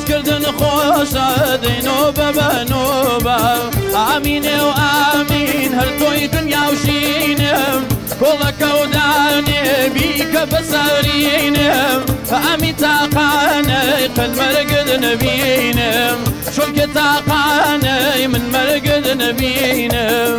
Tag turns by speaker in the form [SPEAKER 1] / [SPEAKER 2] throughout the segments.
[SPEAKER 1] کردن خۆشە دەینۆبە بەنۆبە ئامینێ و ئامین هەر تۆی دنیا و شینم کۆڵەکە و دانێ بیکە بەسەرینم ئامی تاقانەی قەت مەرگت نەبینم چونکە تاقانەی من مەرگت نەبینم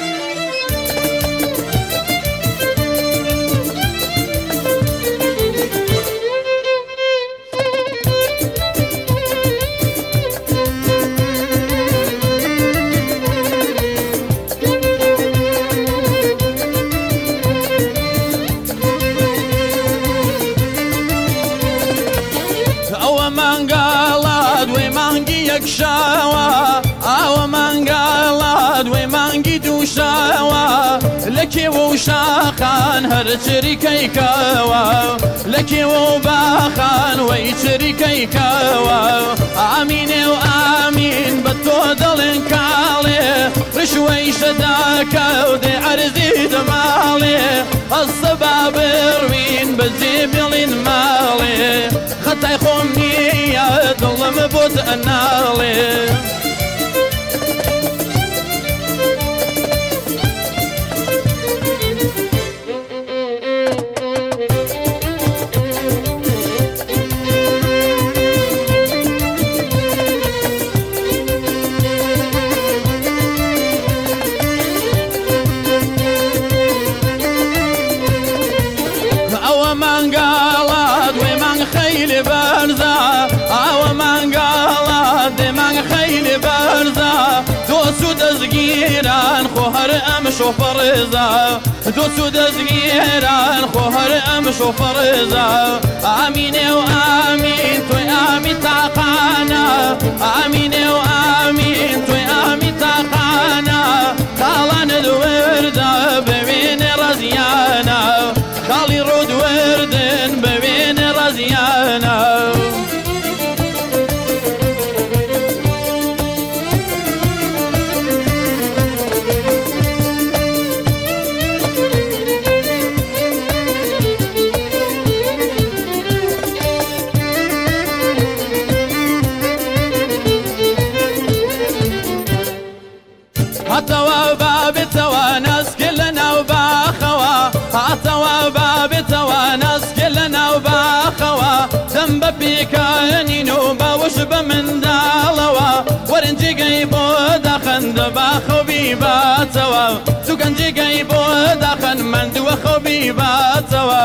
[SPEAKER 1] شاوە ئاوە مانگاڵا دوێ مانگی دووشاوە لە کێوە و شاخان هەر چریکەیکەوە لە کێوە و باخان وەی چریکەیکەوە ئامینێ و ئامین بە تۆ دەڵێن کاڵێ ڕشوەی شەداکەوتێ عەرزی دەماڵێ هەستە با بڕوین بەجێ بێڵین ماڵێ خەتای خۆم نییە دڵم بۆت ئەناڵێ دەزگیران خۆ هەر ئەم شۆفەڕێزە دۆست و دەزگیران خۆ هەر ئەم شۆفەڕێزە ئامینێ و ئامین تۆی ئامی تاقانە ئامینێ و ئامین تۆی ئامی تاقانە کاڵانت وردە ببینێ ڕەزیانە کاڵی ڕۆد وردن ببینێ ڕەزیانە هاتەوە بابێتەوە نەسکە لە ناو باخەوە هاتەوە بابێتەوە نەسکە لە ناو باخەوە دەم بە پێکەنین و باوەش بە منداڵەوە وەرنجێگەی بۆ داخەن دە باخە و بیباتەوە سوگەنجێگەی بۆ داخەن مندووە خە و بیباتەوە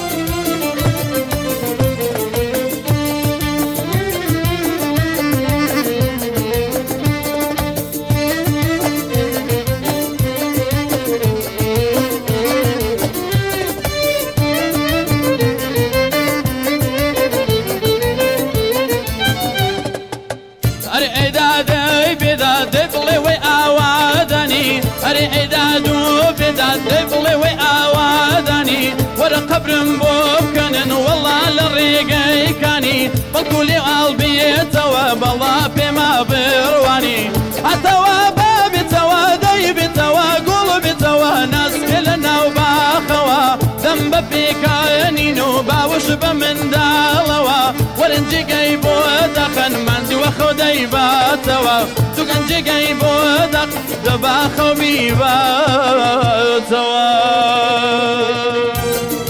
[SPEAKER 1] قبرم بۆ بکەنن وەڵا لە ڕێگەیکانی بەڵکو لێ ئاڵبێتەوە بەڵا پێما بڕوانی هاتەوە بابێتەوە دەیبێتەوە گوڵ بێتەوە نەسکە لە ناو باخەوە دەم بە پێکەنین و باوەش بە منداڵەوە وەرنجێگەی بۆ دەخەن ماندووە خۆ دەیباتەوە دوگەنجێگەی بۆ دەباخە و بیباتەوە